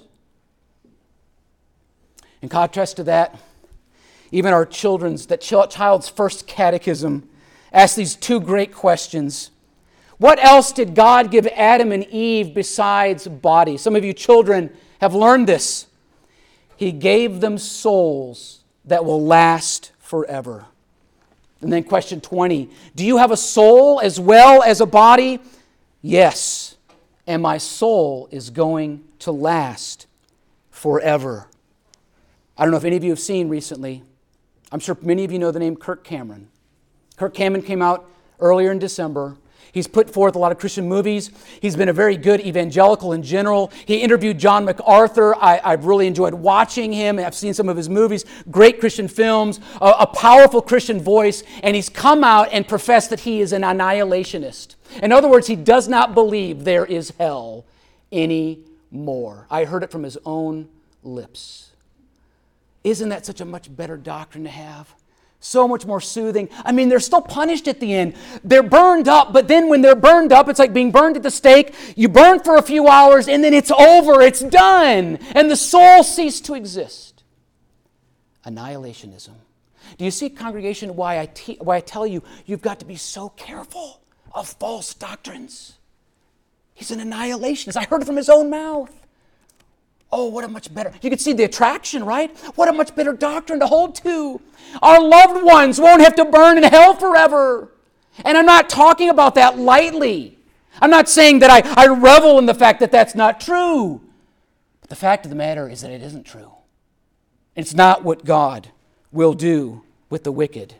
In contrast to that, even our children's first catechism asks these two great questions. What else did God give Adam and Eve besides bodies? Some of you children have learned this. He gave them souls that will last forever. And then question 20, do you have a soul as well as a body? Yes, and my soul is going to last forever. I don't know if any of you have seen recently, I'm sure many of you know the name Kirk Cameron. Kirk Cameron came out earlier in December. He's put forth a lot of Christian movies. He's been a very good evangelical in general. He interviewed John MacArthur. I've really enjoyed watching him. I've seen some of his movies. Great Christian films. A powerful Christian voice. And he's come out and professed that he is an annihilationist. In other words, he does not believe there is hell anymore. I heard it from his own lips. Isn't that such a much better doctrine to have? So much more soothing. I mean, they're still punished at the end. They're burned up, but then when they're burned up, it's like being burned at the stake. You burn for a few hours, and then it's over. It's done. And the soul ceased to exist. Annihilationism. Do you see, congregation, why I tell you, you've got to be so careful of false doctrines? He's an annihilationist. I heard it from his own mouth. Oh, what a much better, you can see the attraction, right? What a much better doctrine to hold to. Our loved ones won't have to burn in hell forever. And I'm not talking about that lightly. I'm not saying that I revel in the fact that that's not true. But the fact of the matter is that it isn't true. It's not what God will do with the wicked.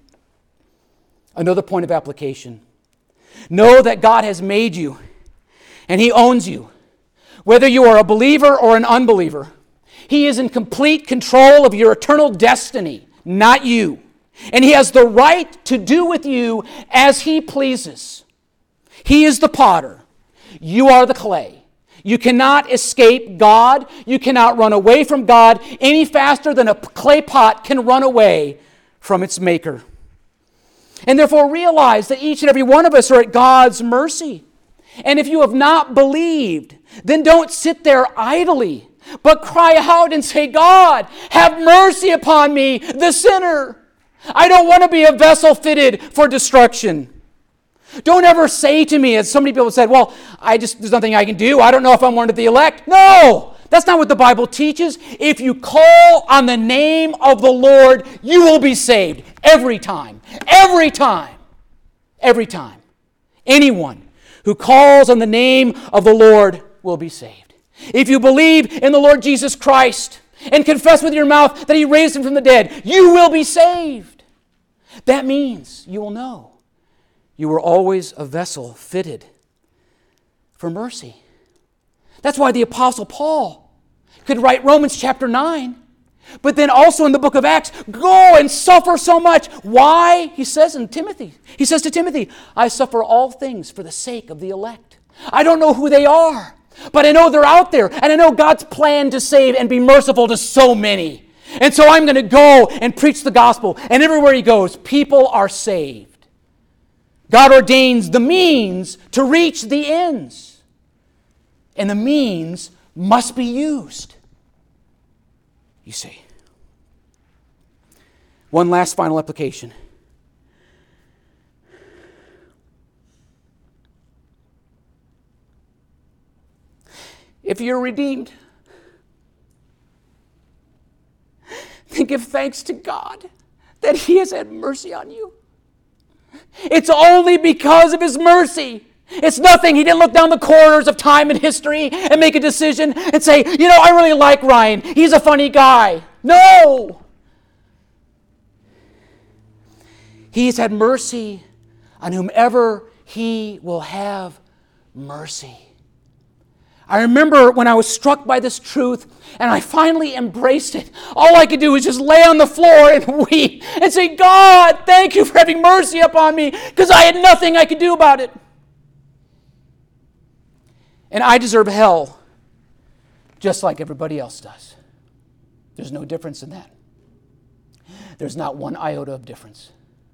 Another point of application. Know that God has made you and He owns you. Whether you are a believer or an unbeliever, He is in complete control of your eternal destiny, not you. And He has the right to do with you as He pleases. He is the potter. You are the clay. You cannot escape God. You cannot run away from God any faster than a clay pot can run away from its maker. And therefore realize that each and every one of us are at God's mercy. And if you have not believed, then don't sit there idly, but cry out and say, God, have mercy upon me, the sinner. I don't want to be a vessel fitted for destruction. Don't ever say to me, as so many people said, well, there's nothing I can do. I don't know if I'm one of the elect. No, that's not what the Bible teaches. If you call on the name of the Lord, you will be saved every time. Every time. Every time. Anyone who calls on the name of the Lord will be saved. If you believe in the Lord Jesus Christ and confess with your mouth that He raised Him from the dead, you will be saved. That means you will know you were always a vessel fitted for mercy. That's why the Apostle Paul could write Romans chapter 9, but then also in the book of Acts, go and suffer so much. Why? He says to Timothy, I suffer all things for the sake of the elect. I don't know who they are, but I know they're out there, and I know God's plan to save and be merciful to so many. And so I'm going to go and preach the gospel, and everywhere He goes, people are saved. God ordains the means to reach the ends, and the means must be used. You see. One last final application. If you're redeemed, then give thanks to God that He has had mercy on you. It's only because of His mercy. It's nothing. He didn't look down the corridors of time and history and make a decision and say, I really like Ryan. He's a funny guy. No! He's had mercy on whomever He will have mercy. I remember when I was struck by this truth and I finally embraced it, all I could do was just lay on the floor and weep and say, God, thank you for having mercy upon me, because I had nothing I could do about it. And I deserve hell just like everybody else does. There's no difference in that. There's not one iota of difference.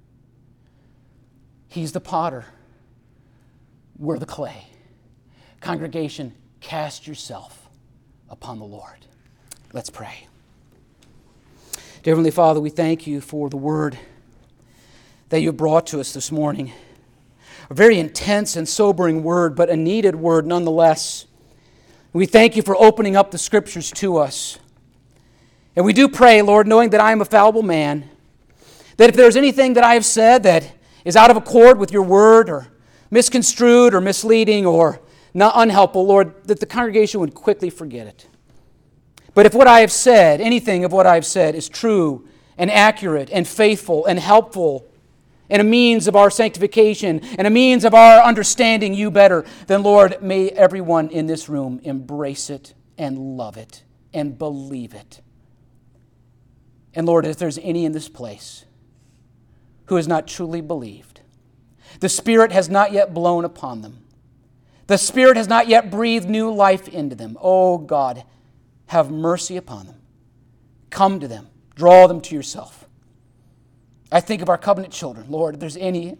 He's the potter. We're the clay. Congregation, cast yourself upon the Lord. Let's pray. Dear Heavenly Father, we thank you for the word that you brought to us this morning. A very intense and sobering word, but a needed word nonetheless. We thank you for opening up the Scriptures to us. And we do pray, Lord, knowing that I am a fallible man, that if there's anything that I have said that is out of accord with your word or misconstrued or misleading or not unhelpful, Lord, that the congregation would quickly forget it. But if what I have said, anything of what I have said, is true and accurate and faithful and helpful and a means of our sanctification and a means of our understanding you better, then, Lord, may everyone in this room embrace it and love it and believe it. And, Lord, if there's any in this place who has not truly believed, the Spirit has not yet blown upon them, the Spirit has not yet breathed new life into them. Oh, God, have mercy upon them. Come to them. Draw them to yourself. I think of our covenant children. Lord, if there's any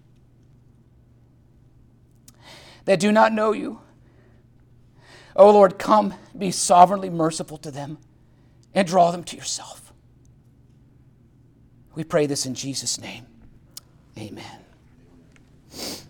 that do not know you, oh, Lord, come, be sovereignly merciful to them and draw them to yourself. We pray this in Jesus' name. Amen.